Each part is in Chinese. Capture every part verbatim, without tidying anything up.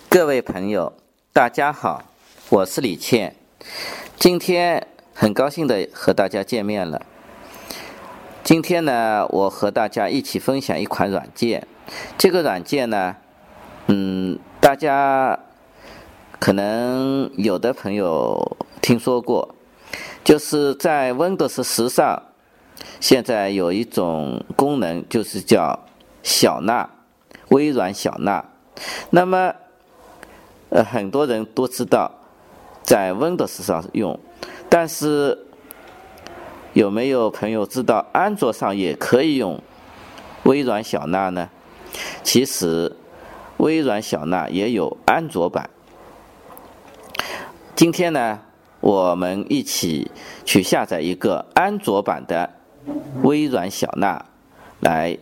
各位朋友，大家好，我是李倩。今天很高兴的和大家见面了。今天呢，我和大家一起分享一款软件。这个软件呢，嗯，大家可能有的朋友听说过，就是在 Windows 十上，现在有一种功能，就是叫小纳，微软小纳。那么呃，很多人都知道在 Windows 上用，但是有没有朋友知道安卓上也可以用微软小纳呢？其实微软小纳也有安卓版。今天呢，我们一起去下载一个安卓版的微软小纳来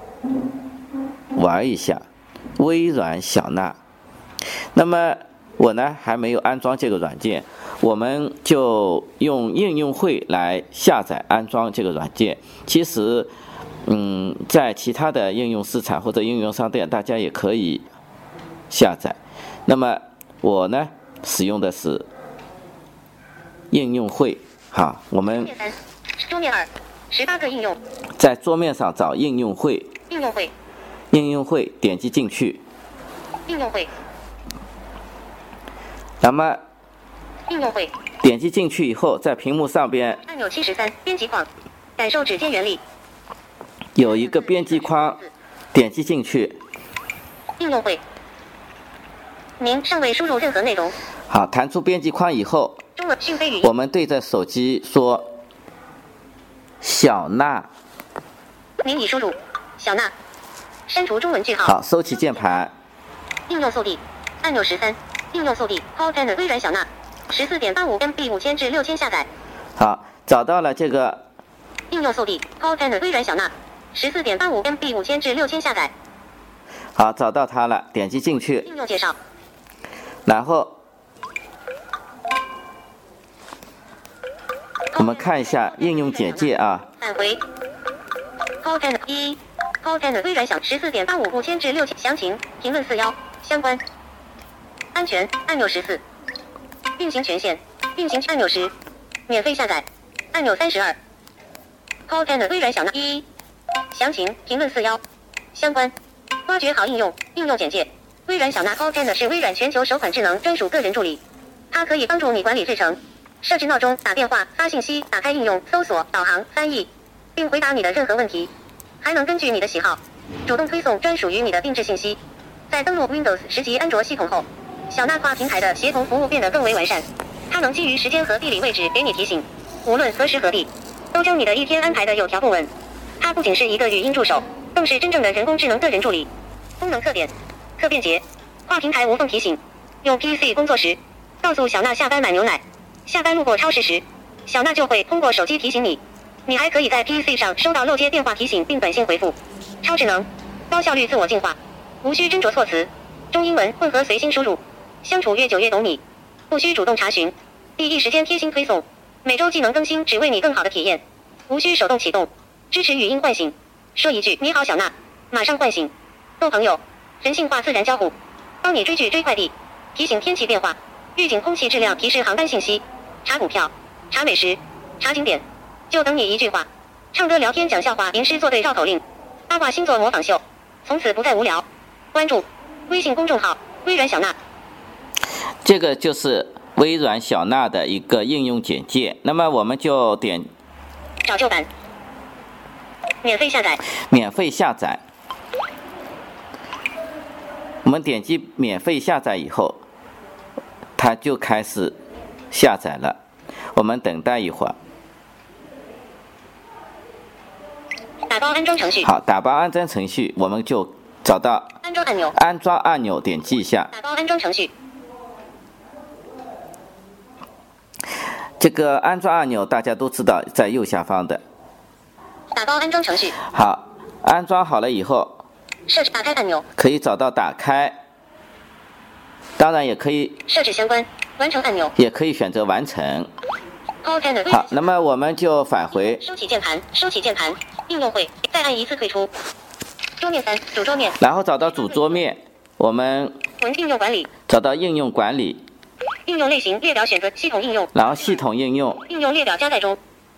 玩一下微软小纳。那么我呢还没有安装这个软件，我们就用应用会来下载安装这个软件。其实嗯，在其他的应用市场或者应用商店大家也可以下载。那么我呢使用的是应用会。好，我们桌面二十八个应用， 在桌面上找应用会， 应用会应用会点击进去， 应用会那么应用会点击进去以后，在屏幕上边按钮七十三编辑框，感受指尖原理， 有一个编辑框，点击进去。 应用会您尚未输入任何内容。 好，弹出编辑框以后， 中文讯飞语音， 我们对着手机说小纳。 您已输入小纳，删除中文句号。 好，收起键盘。 应用速递按钮十三，应用速递 Call Pen 微软小纳 十四点八五 M B 五千至六千下载。 好，找到了这个应用速递 Call Pen 微软小纳 十四点八五 M B 五千至六千下载。 好，找到它了，点击进去， 应用介绍， 然后我们看一下应用简介啊。 返回 Call Pen 一 Call Pen 微软小 十四点八五 五千至六千详情评论四幺相关安全按钮十四运行权限运行按钮十免费下载按钮三十二 Call Pen 微软小纳一详情评论四幺相关挖掘好应用应用简介微软小纳 Call Pen 是微软全球首款智能专属个人助理，它可以帮助你管理日程、设置闹钟、打电话、发信息、打开应用、搜索、导航、翻译，并回答你的任何问题，还能根据你的喜好主动推送专属于你的定制信息。在登录 Windows 十级安卓系统后，小纳跨平台的协同服务变得更为完善。它能基于时间和地理位置给你提醒，无论何时何地，都将你的一天安排得有条不紊。它不仅是一个语音助手，更是真正的人工智能个人助理。功能特点：可便捷，跨平台无缝提醒。用 P C 工作时，告诉小纳下班买牛奶；下班路过超市时，小纳就会通过手机提醒你。你还可以在 P C 上收到漏接电话提醒并短信回复。超智能，高效率自我净化，无需斟酌措辞，中英文混合随心输入，相处越久越懂你，不需主动查询，第一时间贴心推送，每周技能更新，只为你更好的体验，无需手动启动，支持语音唤醒，说一句你好小纳，马上唤醒，做朋友，人性化自然交互，帮你追剧追快递，提醒天气变化，预警空气质量，提示航班信息，查股票，查美食，查景点，就等你一句话，唱歌聊天讲笑话吟诗作对绕口令，八卦星座模仿秀，从此不再无聊。关注微信公众号微软小纳。 这个就是微软小纳的一个应用简介。那么我们就点找旧版，免费下载， 免费下载。我们点击免费下载以后，它就开始下载了。我们等待一会儿。 打包安装程序。 好，打包安装程序，我们就找到安装按钮， 安装按钮，点击一下。 打包安装程序。 这个安装按钮大家都知道，在右下方的。 打包安装程序。 好，安装好了以后， 设置打开按钮， 可以找到打开，当然也可以设置相关完成按钮， 也可以选择完成。好，那么我们就返回。 收起键盘，收起键盘，应用会，再按一次退出。桌面三，主桌面。 然后找到主桌面，我们文应用管理， 找到应用管理， 应用类型列表选择系统应用， 然后系统应用， 应用列表加载中。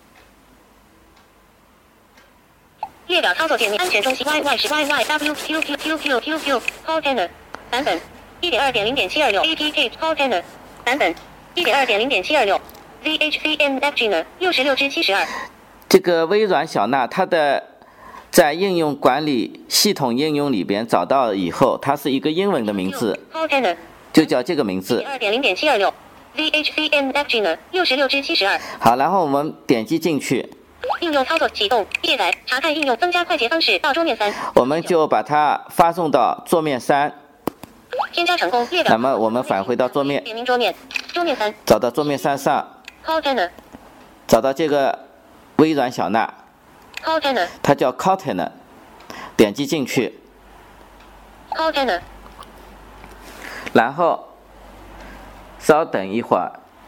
列表操作界面，安全中心 Y Y 是 Y Y W Q Q Q Q Q Q Container 版本 一点二点零点七二六 A P K Container 版本 一点二点零点七二六 Z H C M Appginer 六十六至七十二。 这个微软小娜它的在应用管理系统应用里边找到以后，它是一个英文的名字， Container 就叫这个名字。 一点二点零点七二六 Z H C M Appginer 六十六至七十二。 好，然后我们点击进去， 应用操作启动，卸载，查看应用，增加快捷方式到桌面三。 我们就把它发送到桌面三。 添加成功，列表。 那么我们返回到桌面， 点名桌面，桌面三， 找到桌面三上， Container 找到这个微软小娜， Container 它叫 Container， 点击进去， Container 然后稍等一会儿。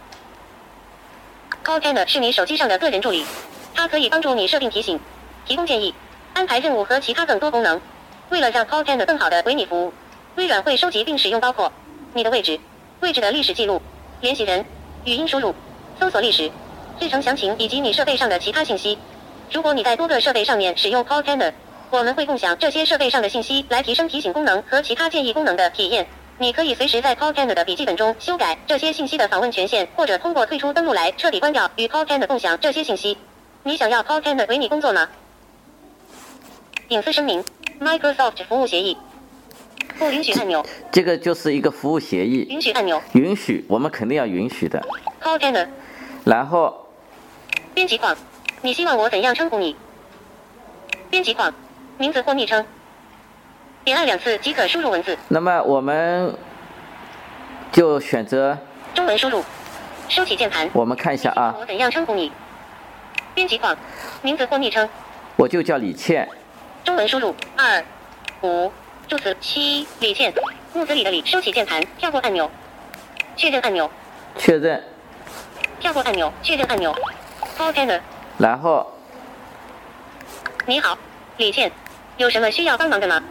Container 是你手机上的个人助理，它可以帮助你设定提醒、提供建议、安排任务和其他更多功能。为了让 Container 更好的为你服务，微软会收集并使用包括你的位置、位置的历史记录、联系人、语音输入、搜索历史、日程详情以及你设备上的其他信息。如果你在多个设备上面使用 Container， 我们会共享这些设备上的信息来提升提醒功能和其他建议功能的体验。你可以随时在 Container 的笔记本中修改这些信息的访问权限，或者通过退出登录来彻底关掉与 Container 共享这些信息。你想要 Container 为你工作吗？隐私声明 Microsoft 服务协议，不允许按钮， 这个就是一个服务协议， 允许按钮， 允许，我们肯定要允许的。 Container 然后编辑框，你希望我怎样称呼你？编辑框，名字或昵称。点按两次即可输入文字。 那么我们就选择中文输入，收起键盘。 我们看一下啊， 我怎样称呼你？编辑框，名字或昵称。 我就叫李倩。 中文输入二五助词七李倩，木子李的李，收起键盘，跳过按钮，确认按钮， 确认， 跳过按钮，确认按钮。Container 然后你好，李倩，有什么需要帮忙的吗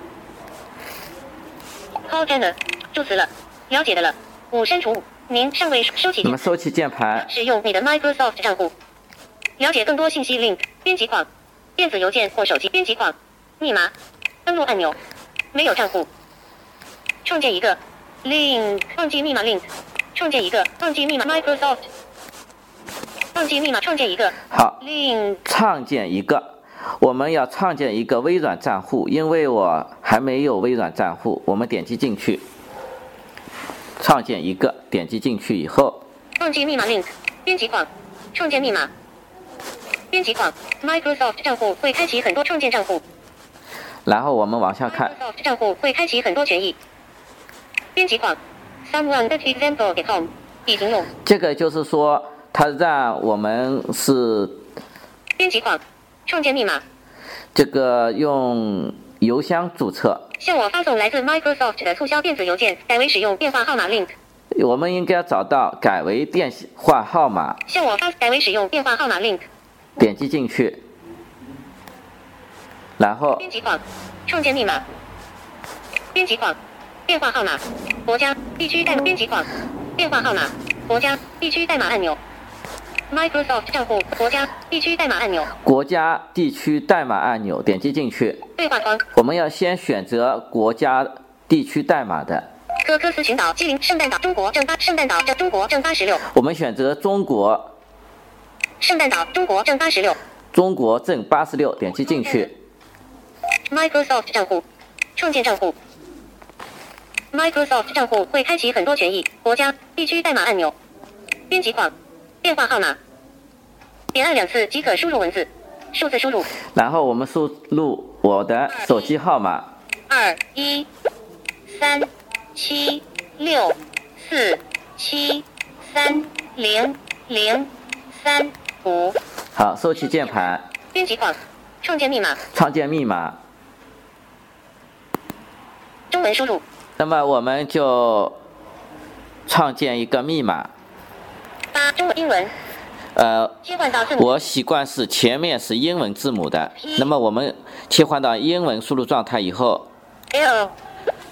？Container 助词了，了解的了。五删除五，您尚未收起键盘。 那么收起键盘， 使用你的 Microsoft 账户，了解更多信息 link 编辑框，电子邮件或手机编辑框，密码，登录按钮，没有账户，创建一个 link 忘记密码 link 创建一个忘记密码 Microsoft 忘记密码创建一个好， link 创建一个。我们要创建一个微软账户，因为我还没有微软账户，我们点击进去，创建一个，点击进去以后， 忘记密码 link 编辑框，创建密码，编辑框 Microsoft 账户会开启很多创建账户， 然后我们往下看， Microsoft 账户会开启很多权益，编辑框 someone that example at home 已经用， 这个就是说，它让我们是编辑框创建密码， 这个用邮箱注册， 向我发送来自 Microsoft 的促销电子邮件，改为使用电话号码 link。 我们应该找到改为电话号码， 向我发改为使用电话号码 link。 点击进去，然后编辑框创建密码，编辑框电话号码，国家地区代码编辑框电话号码，国家地区代码按钮。Microsoft 账户国家地区代码按钮， 国家地区代码按钮，点击进去。 对话框， 我们要先选择国家地区代码的。 科科斯群岛、基林、圣诞岛、中国正八、圣诞岛正中国正八十六。 我们选择中国。 圣诞岛中国正八十六。 中国正八十六，点击进去。 Microsoft 账户，创建账户。Microsoft 账户会开启很多权益，国家地区代码按钮，编辑框。电话号码，点按两次即可输入文字，数字输入。 然后我们输入我的手机号码： 二一三七六四七三零零三五。 好，收起键盘。 编辑框，创建密码。 创建密码。 中文输入。 那么我们就创建一个密码。 八中文英文， 呃， 切换到字母。 我习惯是前面是英文字母的，那么我们切换到英文输入状态以后， L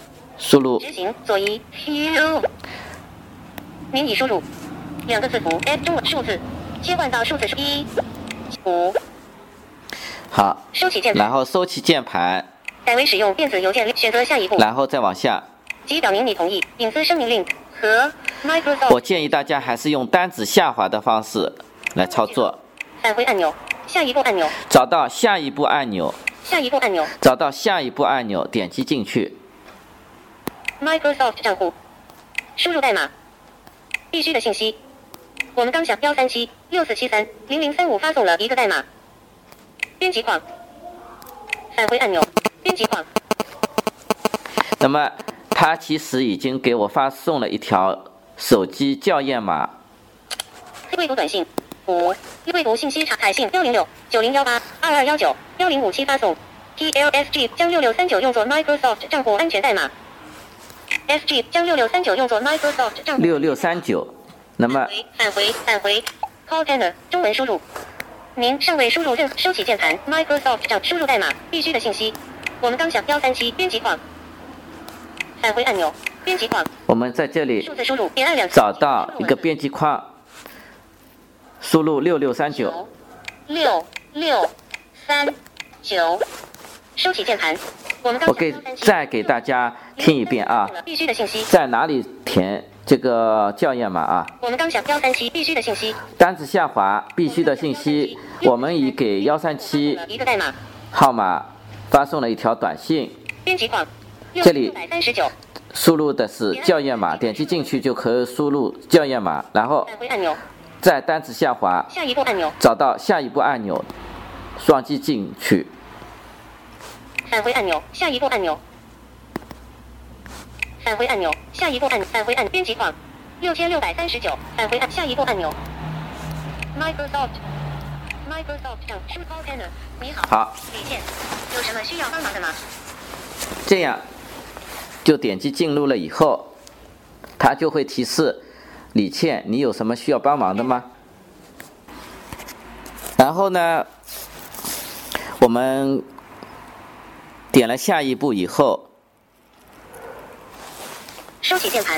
输入执行左移 Q， 您已输入两个字符 F 中文数字，切换到数字一五。 好， 收起键盘， 然后收起键盘， 改为使用电子邮件，选择下一步， 然后再往下。 即表明你同意隐私声明令和 Microsoft。 我建议大家还是用单指下滑的方式来操作。 返回按钮，下一步按钮， 找到下一步按钮， 下一步按钮， 找到下一步按钮，点击进去。 Microsoft 账户，输入代码，必须的信息。我们刚向一三七六四七三零零三五发送了一个代码。编辑框，返回按钮，编辑框。 那么它其实已经给我发送了一条手机校验码。 未读短信五，未读信息查海信幺零六九零幺八二二幺九幺零五七发送。T L S G 将六六三九用作 Microsoft 账户安全代码。S G 将六六三九用作 Microsoft 账户。 六六三九，那么返回返回 Call Panel 中文输入。您尚未输入任何，收起键盘 Microsoft 账输入代码，必须的信息。我们刚向一三七编辑框。返回按钮，编辑框。 我们在这里数字输入，点按两次找到一个编辑框，输入六六三九。 六六三九，收起键盘。我们刚我给再给大家听一遍啊， 必须的信息在哪里填这个校验码啊？ 我们刚向一三七必须的信息， 单指下滑必须的信息，我们已给一三七一个代码号码发送了一条短信。 编辑框， 这里三十九， 输入的是校验码，点击进去就可以输入校验码，然后返回按钮， 再单指下滑， 下一步按钮， 找到下一步按钮，双击进去。 返回按钮，下一步按钮，返回按钮，下一步按返回按编辑框，六千六百三十九，返回按下一步按钮。Microsoft Microsoft 账 Call Panel， 你好， 好， 李健，有什么需要帮忙的吗？ 这样就点击进入了以后，它就会提示李倩，你有什么需要帮忙的吗？然后呢，我们点了下一步以后， 收起键盘。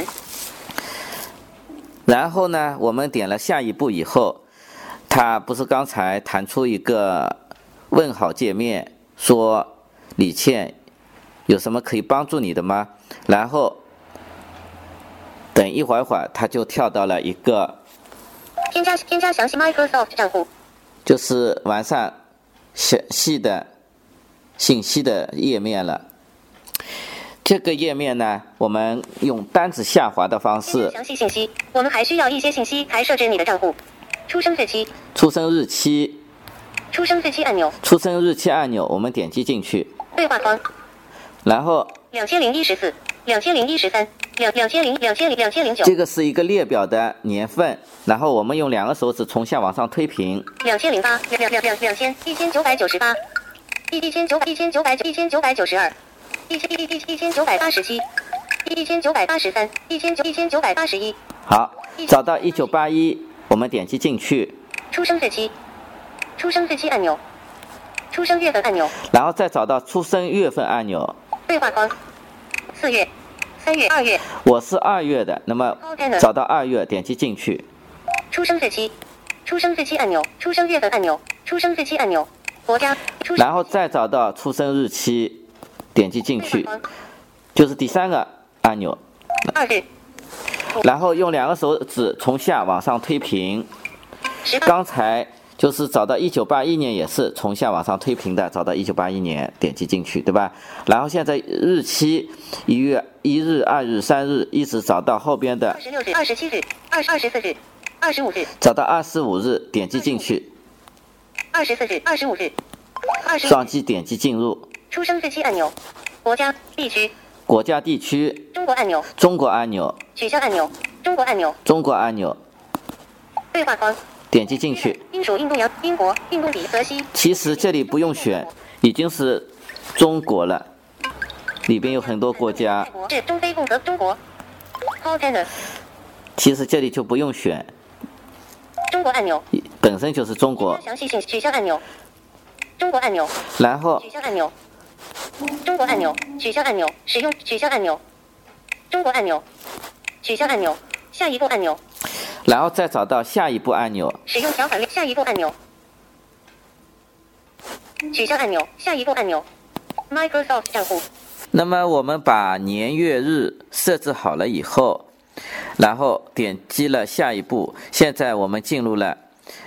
然后呢，我们点了下一步以后，它不是刚才弹出一个问号界面，说李倩有什么可以帮助你的吗？然后等一会儿会儿，它就跳到了一个添加添加详细 Microsoft 账户， 就是完善详细的信息的页面了。这个页面呢，我们用单指下滑的方式， 详细信息，我们还需要一些信息才设置你的账户。出生日期， 出生日期， 出生日期按钮， 出生日期按钮，我们点击进去， 对话框， 然后两千零一十四，两千零一十三，两两千零两千零两千零九， 这个是一个列表的年份，然后我们用两个手指从下往上推平， 两千零八，两两两两千一千九百九十八，一一千九百一千九百一千九百九十二。一千一一一千九百八十七，一千九百八十三，一千九一千九百八十一。 好，找到一九八一，我们点击进去。 出生日期，出生日期按钮，出生月份按钮， 然后再找到出生月份按钮。 对话框，四月、三月、二月。 我是二月的，那么找到二月，点击进去。 出生日期，出生日期按钮，出生月份按钮，出生日期按钮，国家。 然后再找到出生日期。点击进去，就是第三个按钮。 二日。 然后用两个手指从下往上推平。刚才就是找到一九八一年，也是从下往上推平的，找到一九八一年，点击进去，对吧？然后现在日期一月一日、二日、三日，一直找到后边的二十六日、二十七日、二十二十四日、二十五日， 找到二十五日，点击进去。 二十四日、二十五日、二十。 双击点击进入。 出生日期按钮，国家地区， 国家地区， 中国按钮， 中国按钮， 取消按钮，中国按钮， 中国按钮， 对话框， 点击进去。 英属印度洋，英国，印度比泽西。 其实这里不用选，已经是中国了，里边有很多国家。 是中非共和中国。Call Panel。 其实这里就不用选， 中国按钮， 本身就是中国。 详细信息取消按钮，中国按钮， 然后取消按钮。中国按钮，取消按钮，使用取消按钮， 中国按钮，取消按钮，下一步按钮， 然后再找到下一步按钮， 使用条款列下一步按钮，取消按钮，下一步按钮 ，Microsoft 账户。 那么我们把年月日设置好了以后，然后点击了下一步，现在我们进入了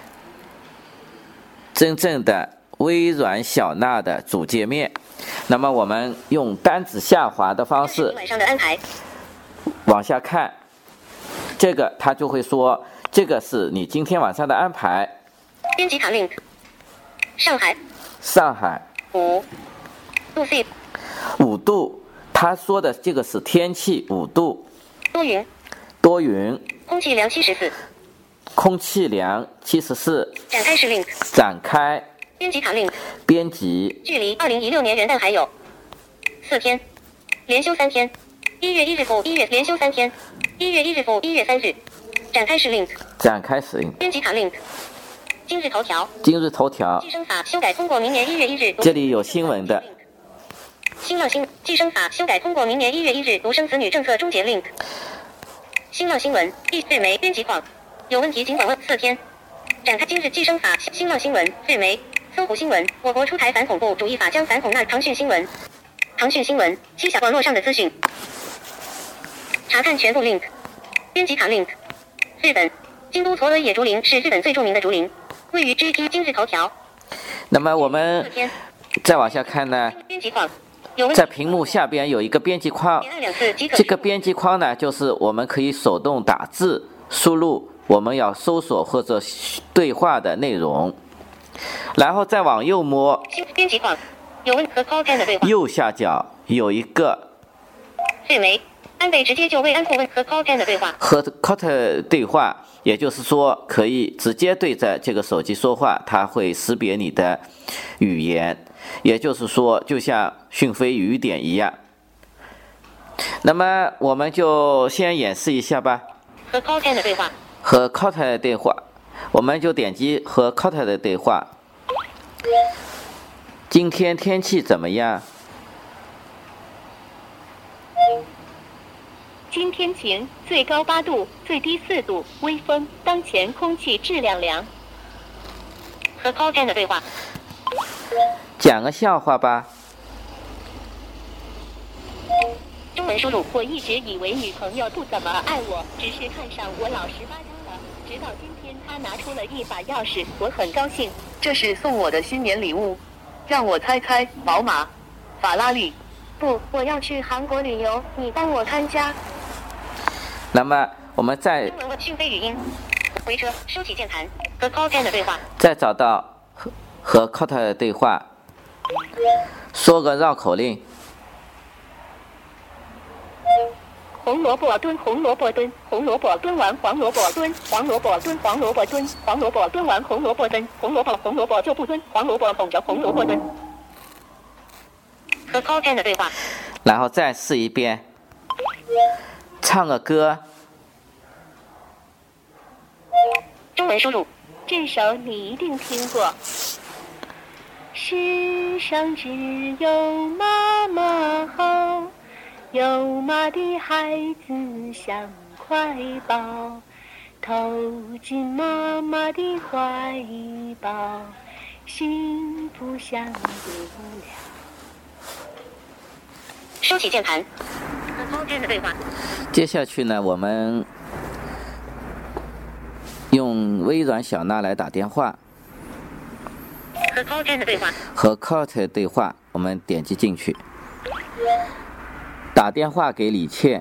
真正的微软小娜的主界面。那么我们用单指下滑的方式晚上的安排往下看，这个它就会说这个是你今天晚上的安排。 编辑卡 link， 上海上海五度 C， 五度，他说的这个是天气五度， 多云多云， 空气凉七十四， 空气凉七十四， 展开时 link， 展开编辑卡 link， 编辑， 距离二零一六年元旦还有四天，连休三天，一月一日复一月连休三天，一月一日复一月三日，展开时 link， 展开时 link， 编辑卡 link， 今日头条， 今日头条， 计生法修改通过明年一月一日， 这里有新闻的。 新浪新计生法修改通过明年一月一日独生子女政策终结 link， 新浪新闻一日媒编辑框，有问题尽管问四天，展开今日计生法新浪新闻日媒搜狐新闻，我国出台反恐怖主义法将反恐纳腾讯新闻，腾讯新闻七小网络上的资讯，查看全部 link， 编辑卡 link， 日本京都嵯峨野竹林是日本最著名的竹林，位于 G T 今日头条。 那么我们再往下看呢， 编辑框有在屏幕下边有一个编辑框， 点按两次即可。 这个编辑框呢，就是我们可以手动打字输入我们要搜索或者对话的内容，然后再往右摸， 编辑框有问和 call ten 的对话， 右下角有一个日媒安倍直接就慰安妇问和 call ten 的对话， 和 call 对话，也就是说可以直接对着这个手机说话，它会识别你的语言，也就是说就像讯飞语典一样。那么我们就先演示一下吧。 和 call ten 的对话， 和 call 的对话，我们就点击和 call 的对话。今天天气怎么样？ 今天晴，最高八度，最低四度，微风，当前空气质量良。 和 call ten 的对话， 讲个笑话吧。 中文输入。 我一直以为女朋友不怎么爱我，只是看上我老实巴交了。直到今天，她拿出了一把钥匙，我很高兴。 这是送我的新年礼物，让我猜猜，宝马、法拉利。 不，我要去韩国旅游，你帮我看家。 那么我们再中文问讯飞语音，回车，收起键盘。和 call ten 的对话， 再找到和和 call 的对话，说个绕口令。 红萝卜炖红萝卜炖，红萝卜炖完黄萝卜炖，黄萝卜炖黄萝卜炖，黄萝卜炖完红萝卜炖，红萝卜红萝卜就不炖，黄萝卜捧着红萝卜炖。 和 call ten 的对话， 然后再试一遍，唱个歌。 中文输入。 这首你一定听过。世上只有妈妈好，有妈的孩子像块宝，投进妈妈的怀抱，幸福享不了。 收起键盘。和 call ten 的对话， 接下去呢，我们用微软小娜来打电话。 和 call ten 的对话， 和 call 对话，我们点击进去，打电话给李倩。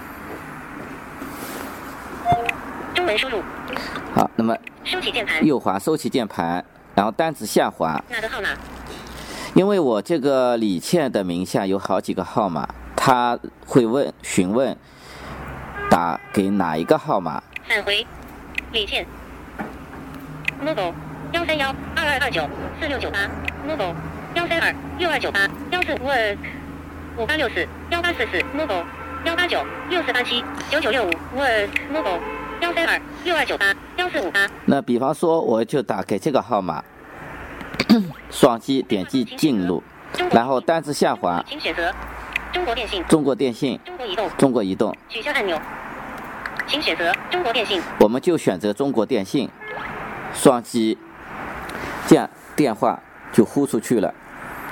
中文输入。 好，那么收起键盘。 右滑收起键盘，然后单指下滑。 哪个号码？ 因为我这个李倩的名下有好几个号码，他会问询问打给哪一个号码。 返回。李倩。mobile 幺三幺二二二九四六九八 mobile 幺三二六二九八幺四五二五八六四幺八四四 mobile 幺八九六四八七九九六五五二 mobile 幺三二六二九八幺四五八。 那比方说，我就打给这个号码，双击点击进入，然后单指下滑， 请选择中国电信， 中国电信， 中国移动， 中国移动， 取消按钮，请选择中国电信。 我们就选择中国电信，双击，这样电话就呼出去了。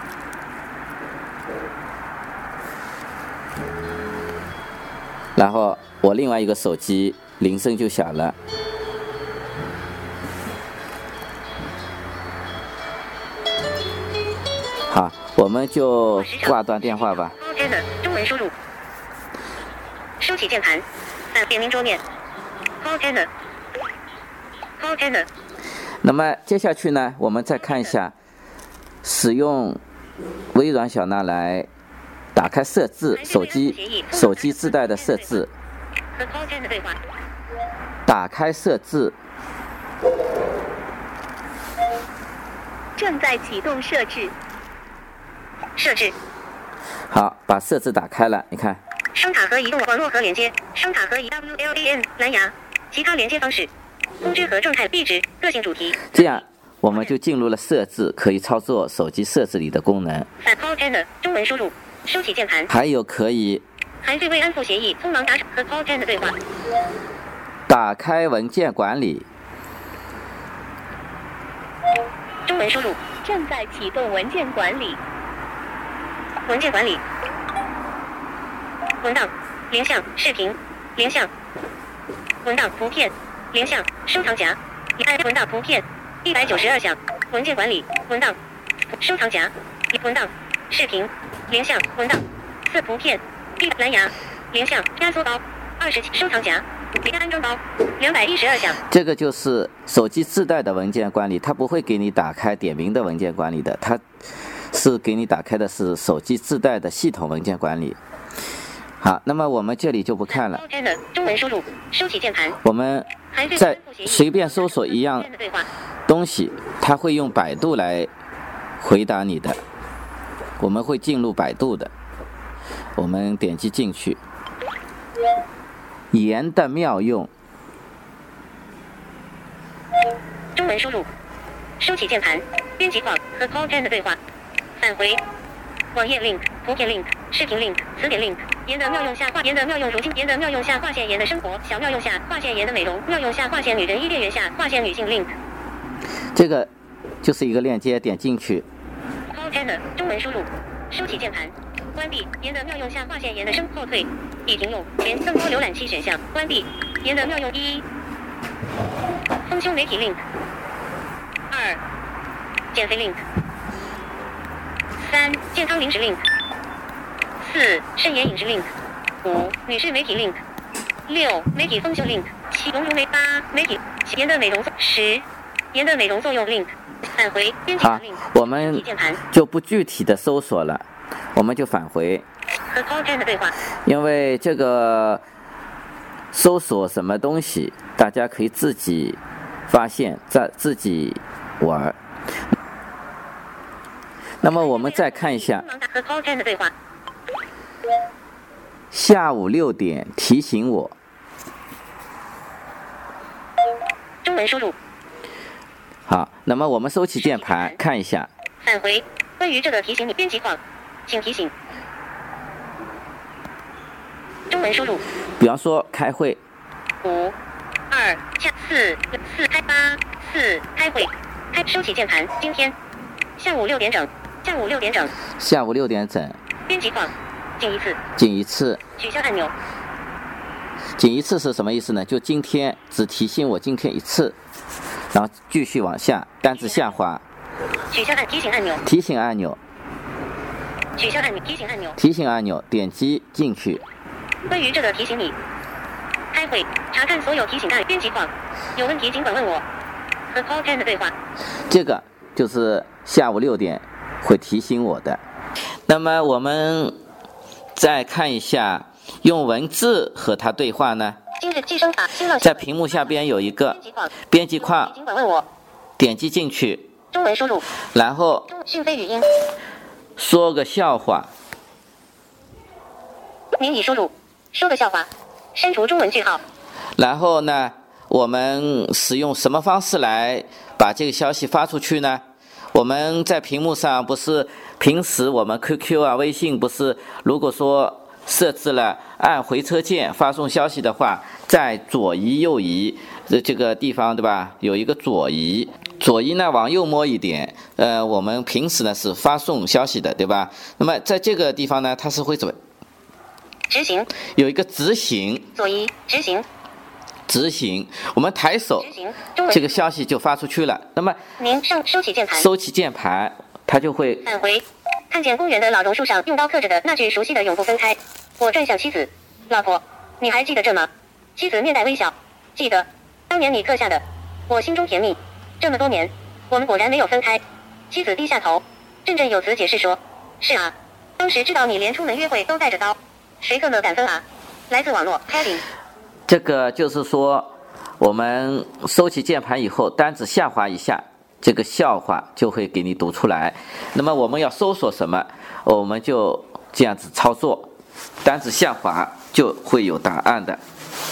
然后我另外一个手机铃声就响了。好，我们就挂断电话吧。 中文输入，收起键盘，按点名桌面。Call Call Call。 那么接下去呢，我们再看一下使用微软小娜来打开设置手机手机自带的设置。 和 Call Call 对话。 打开设置。 正在启动设置。 设置。 好，把设置打开了，你看。 声卡和移动网络和连接，声卡和移 W L A N 蓝牙，其他连接方式，通知和状态壁纸，个性主题。这样我们就进入了设置，可以操作手机设置里的功能。 反 Call Call 中文输入，收起键盘。 还有可以含对未安抚协议，匆忙打赏和 Call Call 对话。 打开文件管理。 中文输入， 正在启动文件管理。 文件管理，文档、联想、视频、联想、文档、图片、联想、收藏夹，一按文档、图片，一百九十二项，文件管理，文档、收藏夹，文档、视频、联想、文档、四图片，一蓝牙、联想压缩包，二十收藏夹，一个安装包，两百一十二项。 这个就是手机自带的文件管理，它不会给你打开点名的文件管理的，它是给你打开的是手机自带的系统文件管理。好，那么我们这里就不看了。 中文输入，收起键盘。 我们再随便搜索一样东西，它会用百度来回答你的。我们会进入百度的，我们点击进去。盐的妙用。 中文输入，收起键盘，编辑框和 Call Call 的对话。返回，网页 link、图片 link、视频 link、词典 link。盐的妙用下划盐的妙用，如今盐的妙用下划线盐的生活，小妙用下划线盐的美容，妙用下划线女人伊甸园下划线女性 link。 这个就是一个链接，点进去。 Call Call 中文输入，收起键盘，关闭盐的妙用下划线盐的生后退，已停用，连更多浏览器选项，关闭盐的妙用一，丰胸媒体 link， 二，减肥 link。三、健康零食 link， 四、肾炎饮食 link， 五、女士媒体 link， 六、媒体丰胸 link， 七、溶乳美，八、媒体盐的美容，十、盐的美容作用 link。返回编辑 link。 我们就不具体的搜索了，我们就返回。 和 Call Call 的对话。 因为这个搜索什么东西，大家可以自己发现，再自己玩。那么我们再看一下，下午六点提醒我。 中文输入。 好，那么我们收起键盘看一下。 返回，关于这个提醒你编辑框，请提醒。中文输入。 比方说开会。 五、二、四、四开八、四开会，开收起键盘，今天下午六点整。下午六点整。 下午六点整。 编辑框，仅一次。 仅一次。 取消按钮。 仅一次是什么意思呢？就今天只提醒我今天一次，然后继续往下，单字下滑。 取消按提醒按钮。 提醒按钮。 取消按钮提醒按钮。 提醒按钮，点击进去。 关于这个提醒你。开会，查看所有提醒按编辑框，有问题尽管问我。和 Call Call 的对话。 这个就是下午六点。会提醒我的。那么我们再看一下用文字和他对话呢。 今日计生法， 在屏幕下边有一个编辑框， 尽管问我， 点击进去， 中文输入， 然后讯飞语音， 说个笑话， 您已输入，说个笑话，删除中文句号。 然后呢，我们使用什么方式来把这个消息发出去呢？ 我们在屏幕上不是平时我们 Q Q 啊、微信不是，如果说设置了按回车键发送消息的话，在左移右移这个地方，对吧？有一个左移，左移呢往右摸一点，呃，我们平时呢是发送消息的，对吧？那么在这个地方呢，它是会怎么？ 执行， 有一个执行， 左移，执行， 执行，我们抬手执行，中文这个消息就发出去了。那么您上收起键盘， 收起键盘，它就会返回。看见公园的老榕树上用刀刻着的那句熟悉的永不分开。我转向妻子，老婆，你还记得这吗？妻子面带微笑，记得，当年你刻下的。我心中甜蜜，这么多年，我们果然没有分开。妻子低下头，振振有词解释说，是啊，当时知道你连出门约会都带着刀，谁可能敢分啊？来自网络 heading。 这个就是说，我们收起键盘以后，单指下滑一下，这个笑话就会给你读出来。那么我们要搜索什么，我们就这样子操作，单指下滑就会有答案的。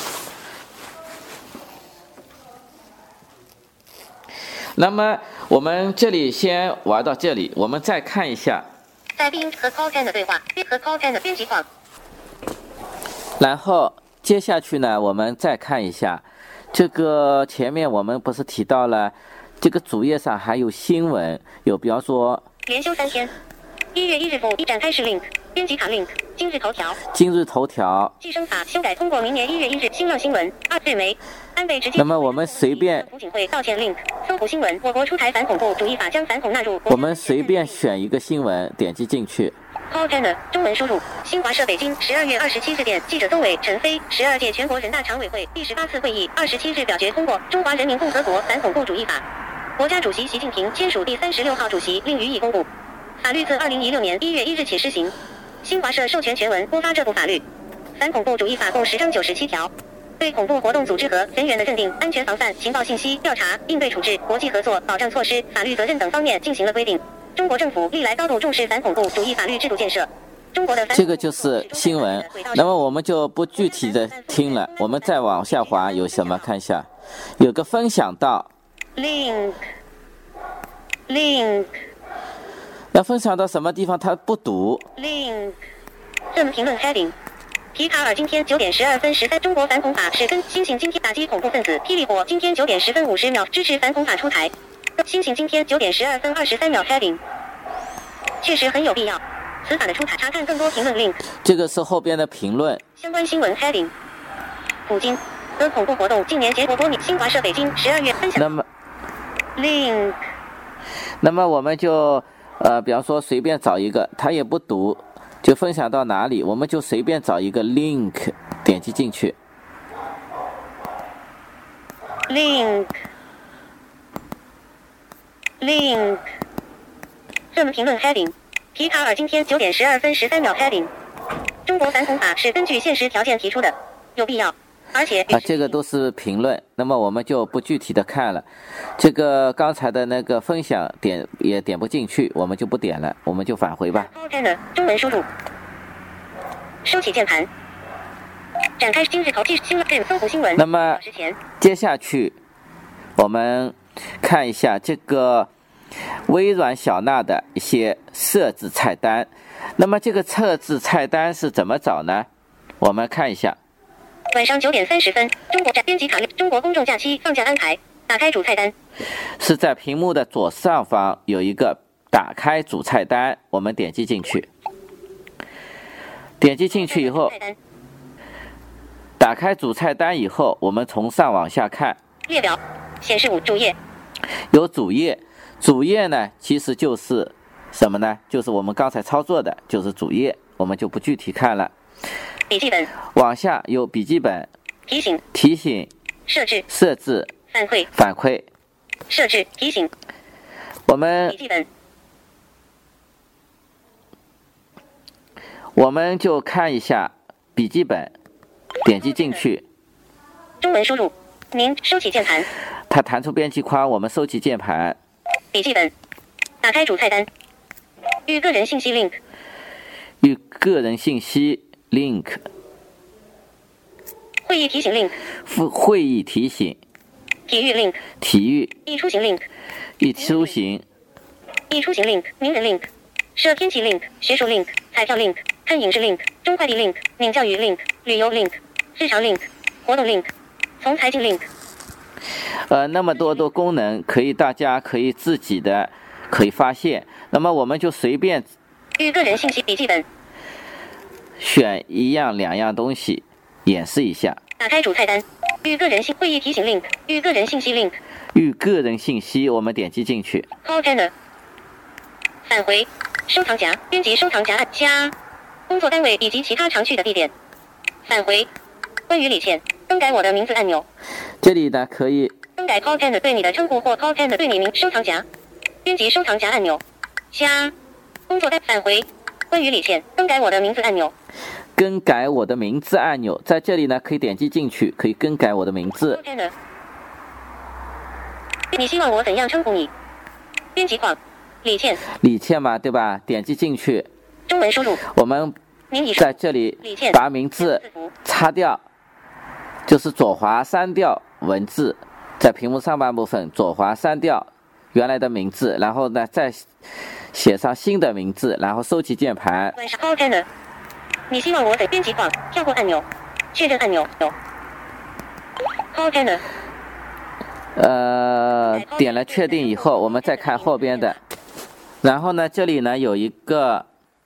那么我们这里先玩到这里，我们再看一下在 Bing 和 Call ten 的对话和 Call ten 的编辑框。 然后接下去呢，我们再看一下这个前面我们不是提到了这个主页上还有新闻，有比方说连休三天，一月一日复一展开式 link， 编辑卡 link， 今日头条， 今日头条计生法修改通过明年一月一日新浪新闻，二日媒安倍直接。 那么我们随便朴槿惠道歉 link， 搜捕新闻，我国出台反恐怖主义法将反恐纳入。 我们随便选一个新闻，点击进去。 Call ten 中文输入：新华社北京十二月二十七日电，记者邹伟、陈飞，十二届全国人大常委会第十八次会议二十七日表决通过《中华人民共和国反恐怖主义法》，国家主席习近平签署第三十六号主席令予以公布。法律自二零一六年一月一日起施行。新华社授权全文播发这部法律。反恐怖主义法共十章九十七条，对恐怖活动组织和人员的认定、安全防范、情报信息调查、应对处置、国际合作、保障措施、法律责任等方面进行了规定。中国政府历来高度重视反恐怖主义法律制度建设。中国的这个就是新闻，那么我们就不具体的听了，我们再往下滑有什么？看一下，有个分享到 link link 要分享到什么地方？它不读 link 这么评论 heading。皮卡尔今天九点十二分十三，中国反恐法是跟星星今天打击恐怖分子。霹雳火今天九点十分五十秒支持反恐法出台。星星今天九点十二分二十三秒 heading， 确实很有必要。此法的出台，查看更多评论 link。 这个是后边的评论。 相关新闻 heading。普京和恐怖活动近年结果多年。新华社北京十二月分享。 那么 link。 那么我们就呃，比方说随便找一个，他也不读，就分享到哪里，我们就随便找一个 link， 点击进去。 link link 这么评论 heading。皮卡尔今天九点十二分十三秒 heading。中国反恐法是根据现实条件提出的，有必要，而且啊，这个都是评论，那么我们就不具体的看了。这个刚才的那个分享点也点不进去，我们就不点了，我们就返回吧。 中文输入，收起键盘，展开今日头条新闻搜捕新闻。 那么接下去我们看一下这个微软小娜的一些设置菜单。那么这个设置菜单是怎么找呢？我们看一下。 晚上九点三十分，中国编辑卡，中国公众假期放假安排。打开主菜单， 是在屏幕的左上方有一个打开主菜单，我们点击进去。点击进去以后，打开主菜单以后，我们从上往下看， 列表显示五主页， 有主页。主页呢，其实就是什么呢？就是我们刚才操作的，就是主页，我们就不具体看了。 笔记本， 往下有笔记本， 提醒， 提醒， 设置， 设置， 反馈， 反馈， 设置，提醒。 我们笔记本， 我们就看一下笔记本，点击进去。 中文输入，您收起键盘。 它弹出编辑框，我们收起键盘。 笔记本，打开主菜单，与个人信息 link， 与个人信息 link， 会议提醒 link， 会议提醒， 体育 link， 体育， 易出行 link， 易出行， 已出行 link， 名人 link， 设天气 link， 学术 link， 彩票 link， 看影视 link， 中快递 link， 闽教育 link， 旅游 link， 日常 link， 活动 link， 从财经 link。 呃，那么多的功能，可以大家可以自己的可以发现。那么我们就随便与个人信息笔记本， 选一样两样东西演示一下。 打开主菜单，与个人信会议提醒 link， 与个人信息 link， 与个人信息，我们点击进去。 Call Planner， 返回，收藏夹，编辑收藏夹按加，工作单位以及其他常去的地点。返回，关于李倩，更改我的名字按钮。 这里呢可以更改 Call Planner 对你的称呼或 Call Planner 对你名收藏夹，编辑收藏夹按钮，加，工作单返回，关于李倩，更改我的名字按钮。 更改我的名字按钮，在这里呢可以点击进去，可以更改我的名字。 你希望我怎样称呼你？编辑框，李倩。 李倩嘛，对吧？点击进去， 中文输入。 我们在这里把名字擦掉，就是左滑删掉文字，在屏幕上半部分左滑删掉原来的名字，然后呢再写上新的名字，然后收起键盘。 你希望我怎编辑框跳过按钮，确认按钮。Call Planner。 呃，点了确定以后，我们再看后边的。然后呢，这里呢有一个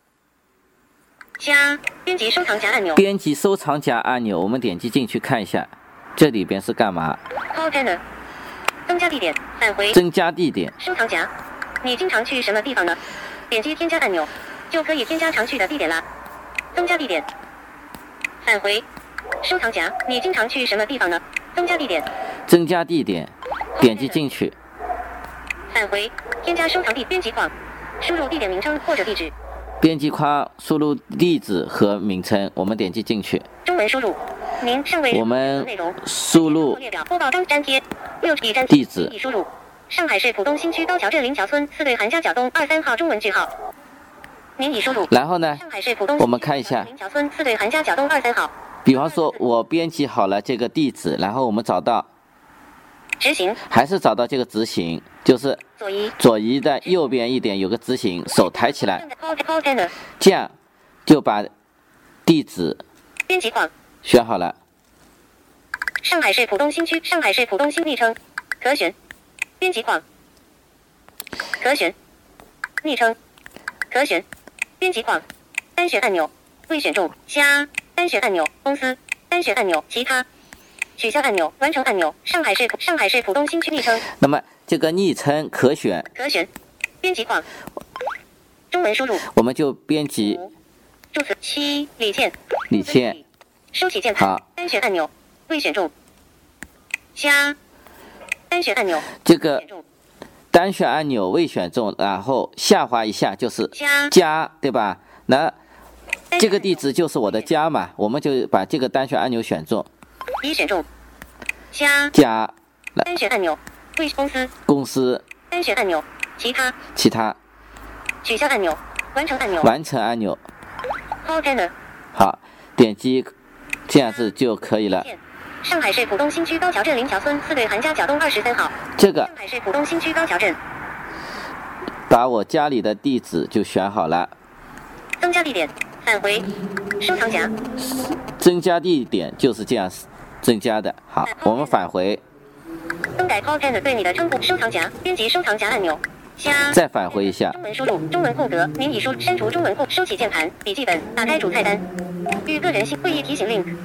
加编辑收藏夹按钮。 编辑收藏夹按钮，我们点击进去看一下，这里边是干嘛 ？Call Planner。增加地点，返回。 增加地点。 收藏夹，你经常去什么地方呢？点击添加按钮，就可以添加常去的地点啦。增加地点，返回，收藏夹，你经常去什么地方呢？增加地点， 增加地点，点击进去， 返回，添加收藏地编辑框，输入地点名称或者地址。 编辑框输入地址和名称，我们点击进去。 中文输入，您尚未我们输入列表播报张粘贴，六已粘地址。 已输入，上海市浦东新区高桥镇林桥村四对韩家角东二三号中文句号。您已输入。 然后呢，我们看一下， 林桥村四对韩家角东二三号。 比方说，我编辑好了这个地址，然后我们找到执行， 还是找到这个执行，就是左移， 左移的右边一点有个执行，手抬起来，这样就把地址编辑框选好了。 上海市浦东新区，上海市浦东新昵称，可选，编辑框，可选，昵称。可选，编辑框，单选按钮，未选中，加，单选按钮，公司，单选按钮，其他，取消按钮，完成按钮，上海市上海市浦东新区昵称。 那么这个昵称可选， 可选，编辑框，中文输入， 我们就编辑。 注词七李倩， 李倩， 收起键盘， 好， 单选按钮，未选中，加，单选按钮， 这个。单选按钮未选中，然后下滑一下就是加， 加对吧？那这个地址就是我的家嘛，我们就把这个单选按钮选中。 已选中，加， 加， 单选按钮，未公司， 公司， 单选按钮，其他， 其他， 取消按钮，完成按钮， 完成按钮。 Call Planner。 好，点击，这样子就可以了。 上海市浦东新区高桥镇林桥村四对韩家角东二十三号。 这个。 上海市浦东新区高桥镇。 把我家里的地址就选好了。 增加地点，返回，收藏夹。 增加地点就是这样增加的。好，我们返回。 更改 Call Planner 对你的称呼，收藏夹，编辑收藏夹按钮。加。 再返回一下。 中文输入，中文空格，您已输删除中文空，收起键盘，笔记本，打开主菜单。与个人信会议提醒 link。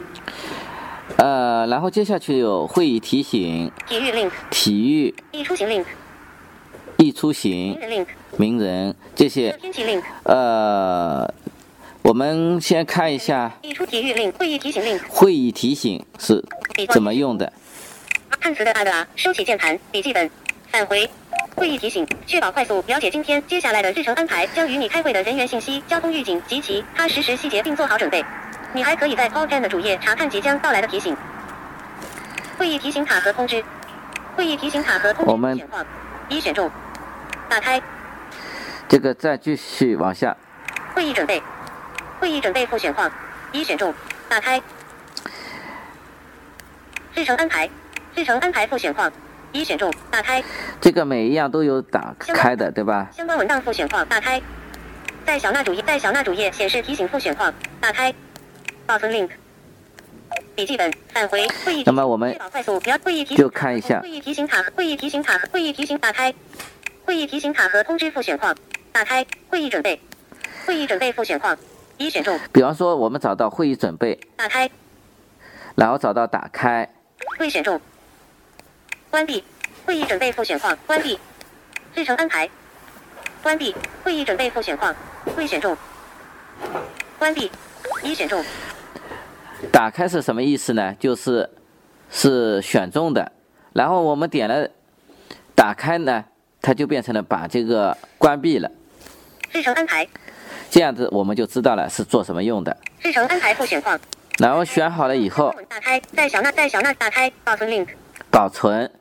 呃，然后接下去有会议提醒、 体育 link、 体育、 易出行 link、 易出行、 名人 link、 名人这些。 天气 link。 呃，我们先看一下。 易出体育 link、会议提醒 link。 会议提醒是怎么用的？ 看词的啊的啊，收起键盘，笔记本，返回。会议提醒，确保快速了解今天接下来的日程安排，将与你开会的人员信息、交通预警及其他实时细节，并做好准备。你还可以在 Call Planner 的主页查看即将到来的提醒。会议提醒卡和通知，会议提醒卡和通知我们选框已选中，打开。 这个再继续往下。 会议准备，会议准备附选框已选中，打开。日程安排，日程安排附选框已选中，打开。 这个每一样都有打开的，对吧？ 相关文档复选框打开。在小娜主页，在小娜主页显示提醒复选框打开。保存 link。笔记本返回会议。 那么我们快速会议提就看一下会议提醒卡，会议提醒卡，会议提醒打开。会议提醒卡和通知复选框打开。会议准备，会议准备复选框已选中。 比方说，我们找到会议准备， 打开， 然后找到打开， 未选中。关闭会议准备复选框关闭。日程安排，关闭会议准备复选框未选中。关闭已选中。 打开是什么意思呢？就是是选中的，然后我们点了打开呢，它就变成了把这个关闭了。 日程安排， 这样子我们就知道了是做什么用的。 日程安排复选框， 然后选好了以后， 打开，在小娜，在小娜打开，保存 link， 保存，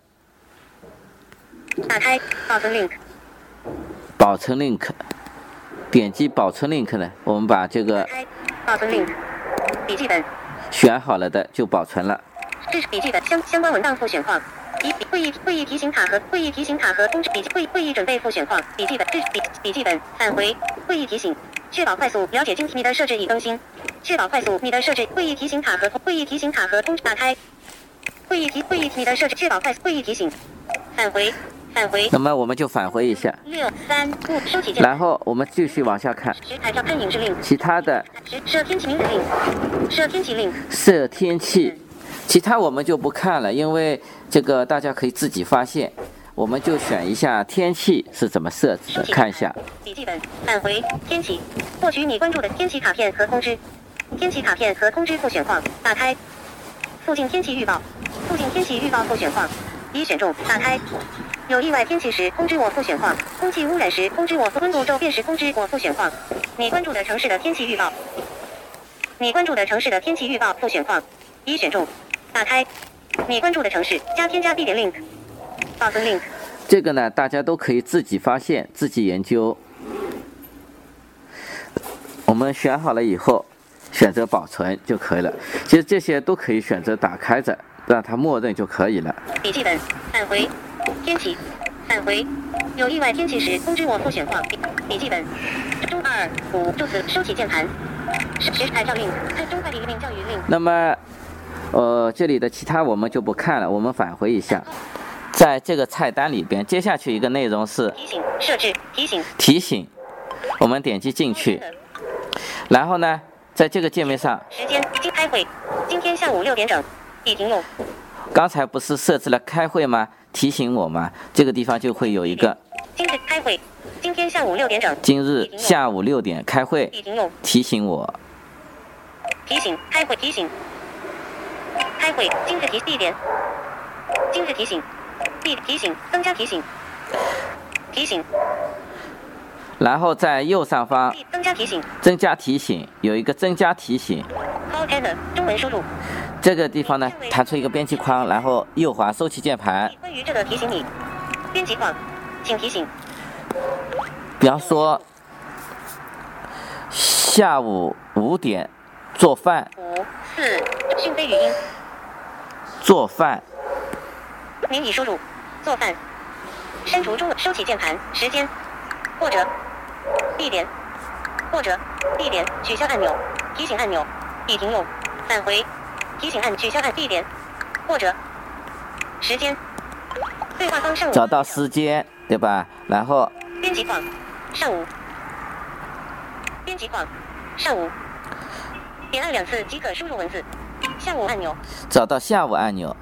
打开，保存 link， 保存 link， 点击保存 link 呢，我们把这个打开，保存 link，笔记本。 选好了的就保存了。 这是笔记本相相关文档复选框，笔会议会议提醒卡和会议提醒卡和通知笔记会会议准备复选框，笔记本这是笔笔记本返回会议提醒，确保快速了解今你的设置已更新，确保快速你的设置会议提醒卡和会议提醒卡和通知打开，会议提会议你的设置确保快速会议提醒，返回返回。 那么我们就返回一下， 六三五收起键， 然后我们继续往下看， 十台票看影视令， 其他的设天气名字令，设天气令， 设天气，其他我们就不看了，因为这个大家可以自己发现。我们就选一下天气是怎么设置的，看一下。 笔记本返回天气，获取你关注的天气卡片和通知。天气卡片和通知复选框打开。附近天气预报，附近天气预报复选框已选中，打开。有意外天气时通知我复选框，空气污染时通知我温度骤变时通知我复选框。你关注的城市的天气预报，你关注的城市的天气预报复选框已选中，打开。你关注的城市加添加地点 link， 保存 link。 这个呢，大家都可以自己发现、自己研究。我们选好了以后，选择保存就可以了。其实这些都可以选择打开着，让它默认就可以了。 笔记本返回天气，返回有意外天气时通知我复选框。笔笔记本周二五就此收起键盘。十十台教令，最终快递令教育令。 那么，呃，这里的其他我们就不看了，我们返回一下。在这个菜单里边，接下去一个内容是提醒设置提醒提醒，我们点击进去，然后呢，在这个界面上， 时间今开会，今天下午六点整，已停用。 刚才不是设置了开会吗？提醒我吗？这个地方就会有一个今日开会，今天下午六点整， 今日下午六点开会， 已停用。 提醒我， 提醒开会提醒，开会今日提地点，今日提醒。地提醒增加提醒，提醒， 然后在右上方增加提醒， 增加提醒有一个增加提醒 Call Enter 中文输入， 这个地方呢弹出一个编辑框，然后右滑收起键盘。 关于这个提醒你，编辑框，请提醒。 比方说下午五点做饭， 五四讯飞语音， 做饭。 您已输入做饭，删除中文，收起键盘，时间，或者地点，或者地点，取消按钮，提醒按钮，已停用，返回，提醒按取消按地点，或者时间，对话框上午找到时间，对吧？然后编辑框，上午，编辑框，上午，点按两次即可输入文字，下午按钮， 找到下午按钮。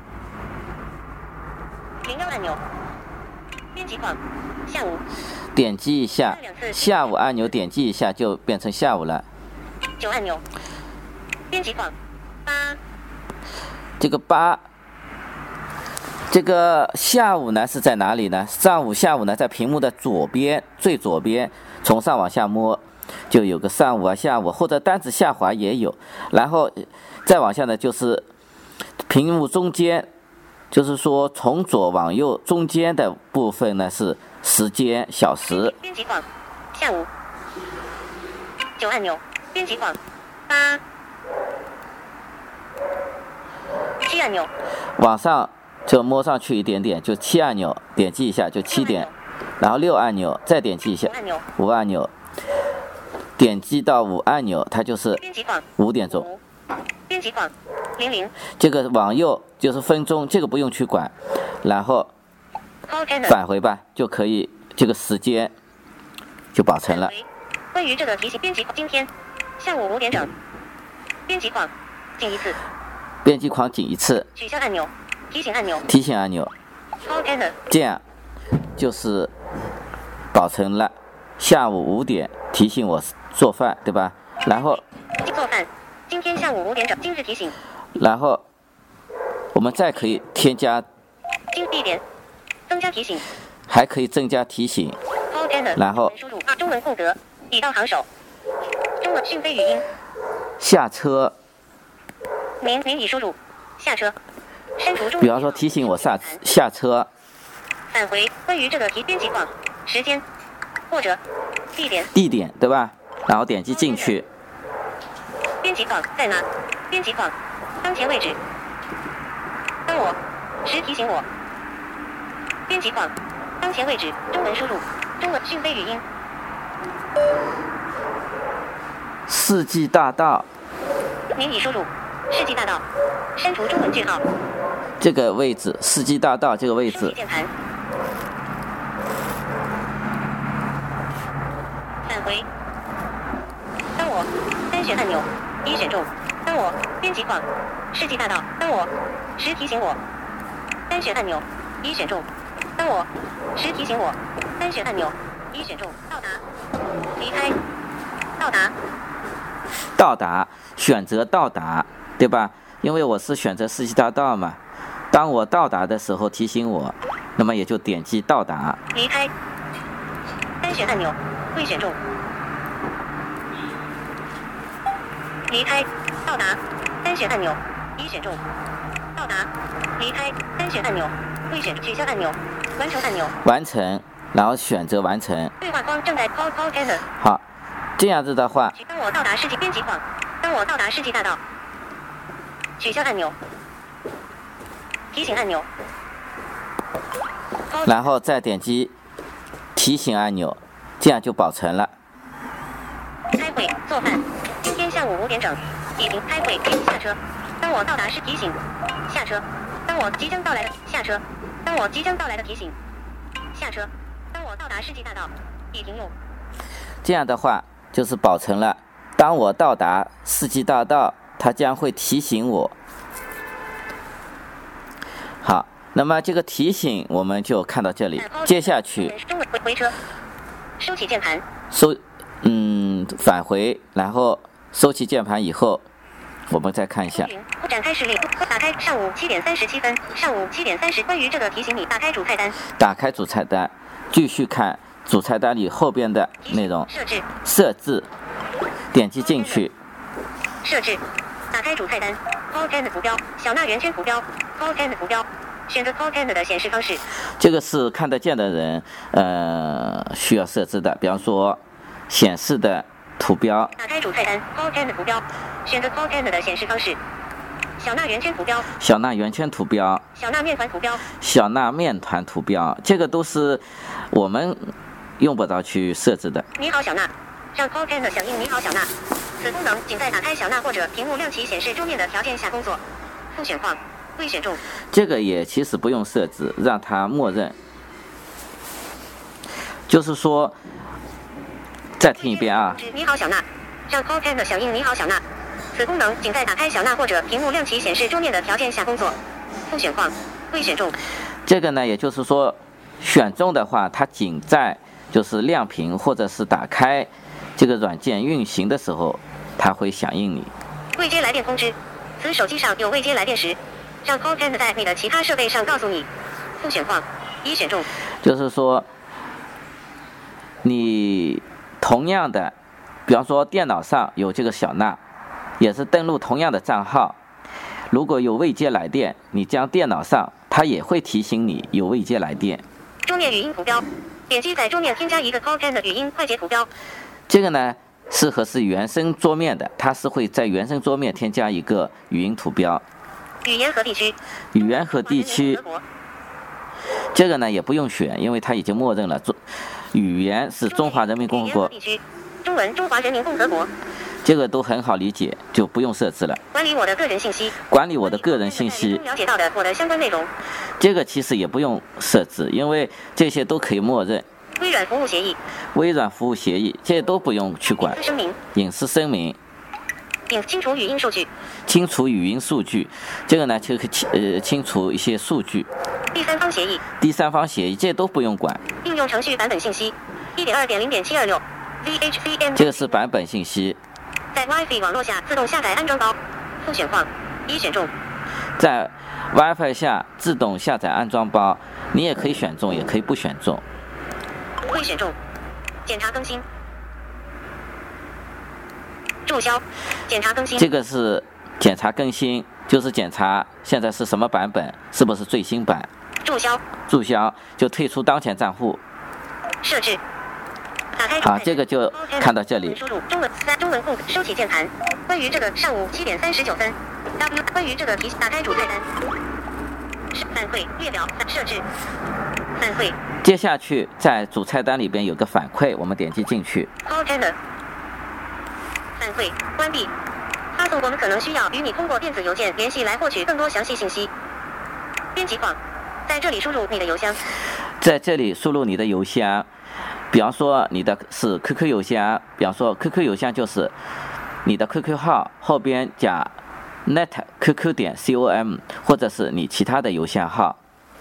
零幺按钮，编辑框，下午， 点击一下下午按钮，点击一下就变成下午了。 九按钮，编辑框，八， 这个八，这个下午呢是在哪里呢？上午、下午呢在屏幕的左边，最左边，从上往下摸，就有个上午啊、下午，或者单指下滑也有。然后再往下呢，就是屏幕中间。就是说，从左往右中间的部分呢是时间小时。 编辑框，下午，九按钮，编辑框，八，七按钮， 往上就摸上去一点点，就七按钮，点击一下就七点，然后六按钮再点击一下五按钮， 五按钮，点击到五按钮，它就是编辑框五点钟。 五，编辑框零零这个往右就是分钟，这个不用去管，然后 call calendar 返回吧，就可以，这个时间就保存了。 返回关于这个提醒编辑框，今天下午五点整，编辑框仅一次， 编辑框仅一次， 取消按钮，提醒按钮提醒按钮， call calendar 这样就是保存了下午五点提醒我做饭，对吧？然后做饭，今天下午五点整，今日提醒， 然后我们再可以添加， 今地点增加提醒还可以增加提醒， call calendar 然后输入啊中文空格，已到行首，中文讯飞语音， 下车， 您您已输入下车，删除中文比方说提醒我下下车， 返回关于这个提编辑框时间或者地点地点，对吧？然后点击进去， 编辑框在哪？编辑框当前位置。当我时提醒我。编辑框当前位置中文输入中文讯飞语音。 世纪大道您已输入世纪大道，删除中文句号。 这个位置，世纪大道这个位置， 输入键盘。返回。当我单选按钮已选中。当我编辑框世纪大道。当我时提醒我单选按钮已选中。当我时提醒我单选按钮已选中。到达离开到达到达选择到达，对吧？因为我是选择世纪大道嘛。当我到达的时候提醒我，那么也就点击到达。 离开单选按钮未选中。离开到达单选按钮已选中。到达离开单选按钮未选取消按钮完成按钮完成，然后选择完成。 对话框正在 call call calendar。 好，这样子的话， 当我到达世纪编辑框，当我到达世纪大道，取消按钮，提醒按钮， 然后再点击提醒按钮，这样就保存了。 开会做饭，今天下午五点整，已经开会，下车。当我到达时提醒，下车。当我即将到来的下车。当我即将到来的提醒，下车。当我到达世纪大道，已停用。 这样的话就是保存了。当我到达世纪大道，它将会提醒我。好，那么这个提醒我们就看到这里。接下去中文回回车，收起键盘。 收，嗯，返回，然后收起键盘以后，我们再看一下。 不展开视力，打开上午七点三十七分，上午七点三十。关于这个提醒你打开主菜单。 打开主菜单，继续看主菜单里后边的内容。 设置。 设置。点击进去。 设置。打开主菜单 ，Call Calendar 图标，小捺圆圈图标 ，Call Calendar 图标，选择 Call Calendar 的显示方式。 这个是看得见的人，呃，需要设置的。比方说，显示的图标。 打开主菜单 ，Call Calendar 图标，选择 Call Calendar 的显示方式。小捺圆圈图标。 小捺圆圈图标。 小捺面团图标。 小捺面团图标，这个都是我们用不着去设置的。 你好，小捺。让 Call Calendar 响应你好，小捺。此功能仅在打开小捺或者屏幕亮起显示桌面的条件下工作。复选框未选中。 这个也其实不用设置，让它默认。就是说，再听一遍啊。 你好，小捺。让 Call Calendar 响应你好，小捺。此功能仅在打开小捺或者屏幕亮起显示桌面的条件下工作。复选框未选中。 这个呢，也就是说，选中的话，它仅在就是亮屏或者是打开这个软件运行的时候，它会响应你。 未接来电通知，此手机上有未接来电时，让 Call Calendar 在你的其他设备上告诉你。复选框已选中。 就是说，你同样的，比方说电脑上有这个小捺，也是登录同样的账号，如果有未接来电，你将电脑上它也会提醒你有未接来电。 桌面语音图标，点击在桌面添加一个 Call Calendar 语音快捷图标。 这个呢，适合是原生桌面的，它是会在原生桌面添加一个语音图标。 语言和地区。 语言和地区中华人民共和国这个呢也不用选，因为它已经默认了。中语言是中华人民共和国语言和，地区。中文中华人民共和国。 这个都很好理解，就不用设置了。 管理我的个人信息。 管理我的个人信息， 了解到的我的相关内容。 这个其实也不用设置，因为这些都可以默认。 微软服务协议。 微软服务协议，这些都不用去管隐私。声明。 隐私声明， 隐清除语音数据。 清除语音数据，这个呢就可以清呃清除一些数据。 第三方协议。 第三方协议，这些都不用管。 应用程序版本信息。一点二点零点七二六 V H C M。 这个是版本信息。 在 WiFi 网络下自动下载安装包。复选框。已选中。 在 WiFi 下自动下载安装包，你也可以选中，也可以不选中。 未选中。检查更新。注销。检查更新。 这个是检查更新，就是检查现在是什么版本，是不是最新版。 注销。 注销就退出当前账户。 设置。打开。 好，这个就看到这里。 输入中文三中文库收起键盘。关于这个上午七点三十九分 W 关于这个提打开主菜单。反馈列表设置。反馈。 接下去在主菜单里边有个反馈，我们点击进去。 Call tender。反馈关闭。发送我们可能需要与你通过电子邮件联系来获取更多详细信息。编辑框，在这里输入你的邮箱。 在这里输入你的邮箱，比方说你的是 Q Q 邮箱，比方说 Q Q 邮箱就是你的 Q Q 号后边加 net Q Q 点 com， 或者是你其他的邮箱号。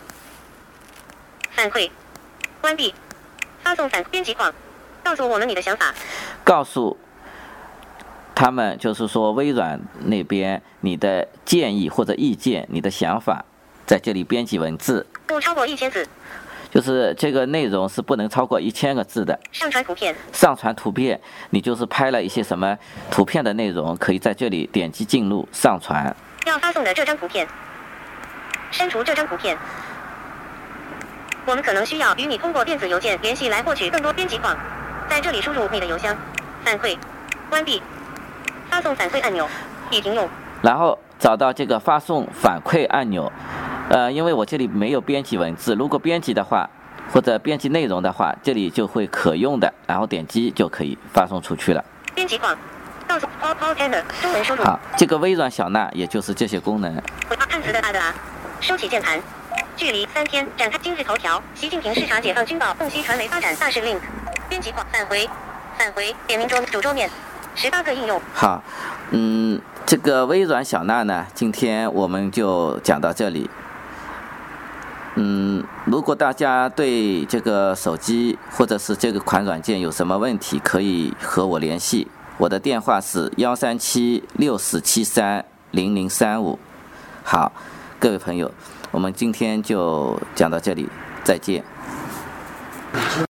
反馈关闭。发送反编辑框，告诉我们你的想法。 告诉他们就是说微软那边你的建议或者意见，你的想法，在这里编辑文字， 不超过一千字。 就是这个内容是不能超过一千个字的。 上传图片。 上传图片，你就是拍了一些什么图片的内容，可以在这里点击进入上传。 要发送的这张图片。删除这张图片。我们可能需要与你通过电子邮件联系来获取更多编辑框。在这里输入你的邮箱。反馈关闭。发送反馈按钮已停用。 然后找到这个发送反馈按钮，呃，因为我这里没有编辑文字，如果编辑的话或者编辑内容的话，这里就会可用的，然后点击就可以发送出去了。 编辑框，告诉 Call Call Tender 中文输入。 好，这个微软小娜也就是这些功能。 看词的阿德啊，收起键盘。距离三天展开今日头条，习近平视察解放军报，洞悉传媒发展大势 link。编辑框返回，返回点名桌主桌面，十八个应用。 好，嗯，这个微软小娜呢，今天我们就讲到这里。嗯，如果大家对这个手机或者是这个款软件有什么问题，可以和我联系。我的电话是幺三七六四七三零零三五。好，各位朋友，我们今天就讲到这里，再见。